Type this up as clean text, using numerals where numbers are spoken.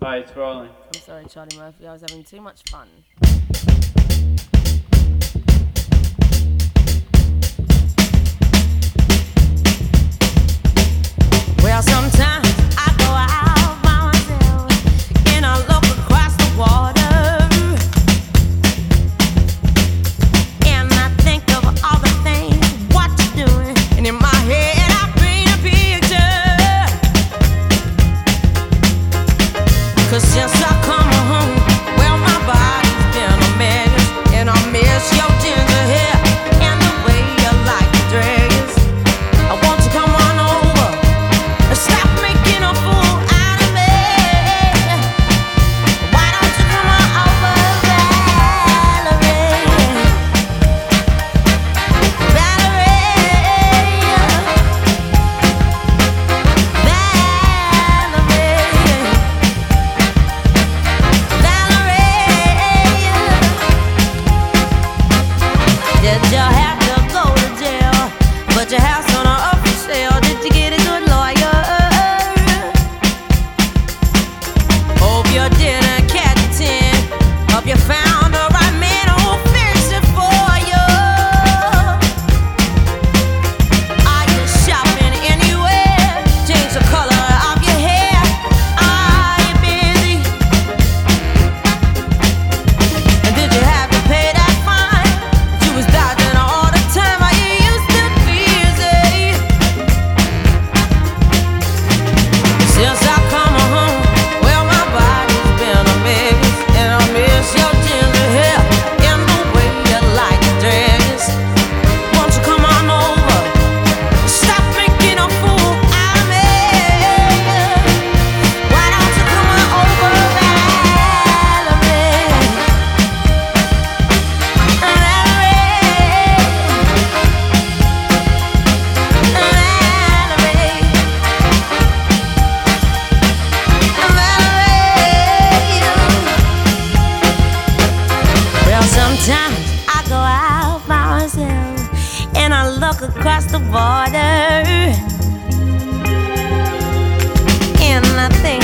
Bye, it's rolling. I'm sorry, Charlie Murphy. I was having too much fun. Well, sometimes I go out by myself and I look across the water and I think of all the things what you're doing, and in my head I paint a picture. 'Cause since I come home, well, my body's been a mess, and I miss your ginger hair and the way you like to dress. I want you to come on over and stop making a fool out of me. Why don't you come on over, Valerie? Did you have to go to jail? But your house on a up for sale. Did you get a good lawyer? Hope you didn't catch a 10. Hope you found the right man who'll fix it for you. Are you shopping anywhere? Change the color of your hair. Are you busy? And did you have to pay that fine? You was dodging all the time. Are you used to busy? Since I come home, well, my body's been a mess, and I miss your ginger hair and the way you like to dress. Won't you come on over? Stop making a fool out of me. Why don't you come on over, Valerie? Well, sometimes I go out by myself and I look across the border and I think